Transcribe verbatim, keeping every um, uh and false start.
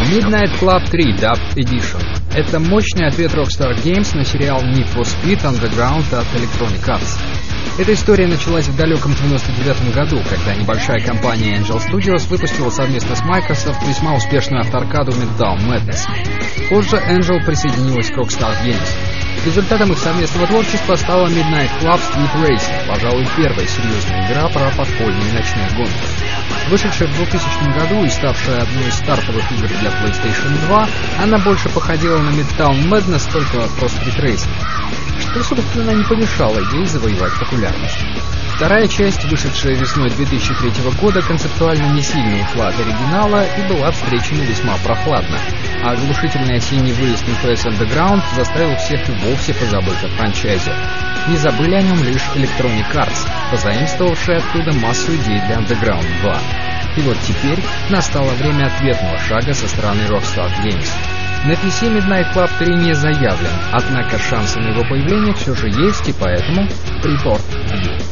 Midnight Club три Dub Edition. Это мощный ответ Rockstar Games на сериал Need for Speed Underground от Electronic Arts. Эта история началась в далеком девяносто девятом году, когда небольшая компания Angel Studios выпустила совместно с Microsoft весьма успешную авторкаду Midtown Madness. Позже Angel присоединилась к Rockstar Games. Результатом их совместного творчества стала Midnight Club Speed Racing, пожалуй, первая серьезная игра про подпольные ночные гонки. Вышедшая в двухтысячном году и ставшая одной из стартовых игр для PlayStation два, она больше походила на Midtown Madness, только про Street Racing, что, собственно, не помешало ей завоевать популярность. Вторая часть, вышедшая весной две тысячи третьего года, концептуально не сильно ушла от оригинала и была встречена весьма прохладно, а оглушительный осенний выезд эф эс Underground заставил всех и вовсе позабыть о франчайзе. Не забыли о нем лишь Electronic Arts, позаимствовавшие оттуда массу идей для Underground два. И вот теперь настало время ответного шага со стороны Rockstar Games. На пи си Midnight Club три не заявлен, однако шансы на его появление все же есть, и поэтому Report View.